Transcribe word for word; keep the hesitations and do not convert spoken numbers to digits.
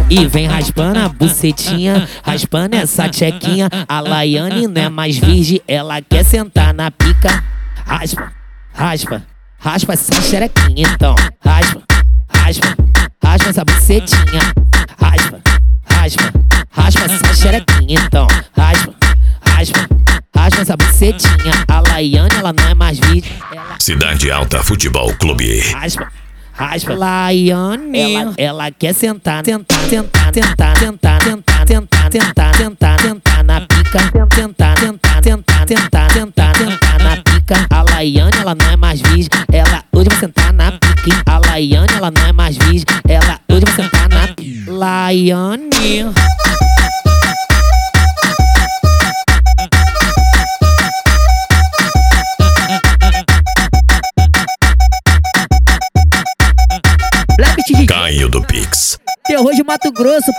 E vem raspando a bucetinha, raspando essa tchequinha. A Laiane não é mais virgem, ela quer sentar na pica. Raspa, raspa, raspa essa xerequinha então. Raspa, raspa, raspa essa bucetinha. Raspa, raspa, raspa essa xerequinha então. Raspa, raspa, raspa essa bucetinha. A Laiane, ela não é mais virgem, ela... Cidade Alta Futebol Clube. Raspa, raspa, Laiane, ela, ela quer sentar, sentar, sentar, sentar, sentar, sentar, sentar, sentar, sentar, sentar na pica, sentar, sentar, sentar, sentar, sentar, sentar na pica. A Laiane, ela não é mais virgem, ela hoje vai sentar na pica. A Laiane, ela não é mais virgem, ela hoje vai sentar na pica. Laiane. Caio do Pix. Terror de Mato Grosso.